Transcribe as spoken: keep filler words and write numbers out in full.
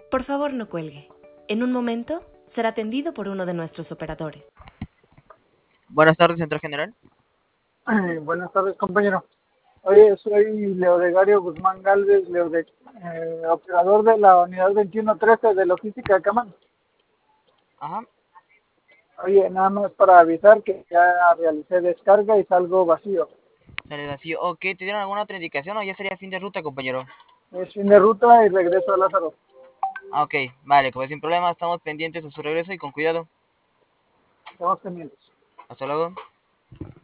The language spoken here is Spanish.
Por favor, no cuelgue. En un momento será atendido por uno de nuestros operadores. Buenas tardes, Centro General. Eh, buenas tardes, compañero. Oye, soy Leodegario Guzmán Galvez, Leode, eh, operador de la unidad veintiuno trece de logística de Camán. Ajá. Oye, nada más para avisar que ya realicé descarga y salgo vacío. Sale vacío. Ok, ¿te dieron alguna otra indicación o ya sería fin de ruta, compañero? Es fin de ruta y regreso a Lázaro. Ah, ok, vale, pues sin problema, estamos pendientes de su regreso y con cuidado. Estamos pendientes. Hasta luego.